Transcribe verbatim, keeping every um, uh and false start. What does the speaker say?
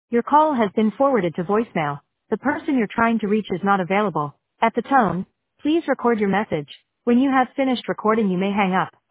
Your call has been forwarded to voicemail. The person you're trying to reach is not available. At the tone, please record your message. When you have finished recording, you may hang up.